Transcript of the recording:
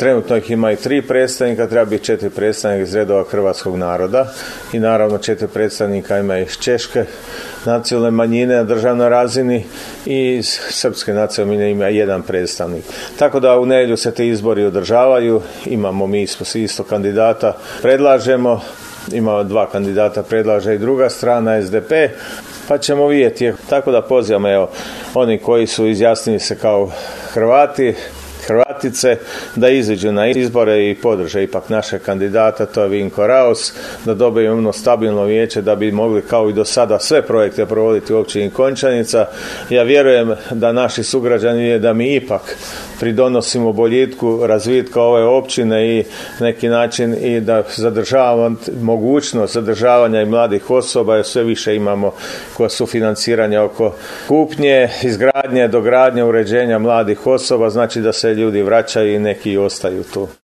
Trenutno ih ima i 3 predstavnika, treba biti 4 predstavnika iz redova hrvatskog naroda i naravno 4 predstavnika ima iz češke nacionalne manjine na državnoj razini i iz srpske nacionalne manjine ima 1 predstavnik. Tako da u nedjelju se ti izbori održavaju, imamo mi isto kandidata, predlažemo, imamo 2 kandidata, predlaže i druga strana, SDP, pa ćemo vidjeti. Tako da pozivamo oni koji su izjasnili se kao Hrvati, Hrvatice, da izađu na izbore i podrže ipak naše kandidata, to je Vinko Raos, da dobijemo stabilno vijeće da bi mogli kao i do sada sve projekte provoditi u općini Končanica. Ja vjerujem da naši sugrađani je da mi ipak pridonosimo boljitku razvitka ove općine i neki način i da zadržavamo mogućnost zadržavanja i mladih osoba, jer sve više imamo koja su financiranja oko kupnje, izgradnje, dogradnje, uređenja mladih osoba, znači da se ljudi vraćaju i neki ostaju tu.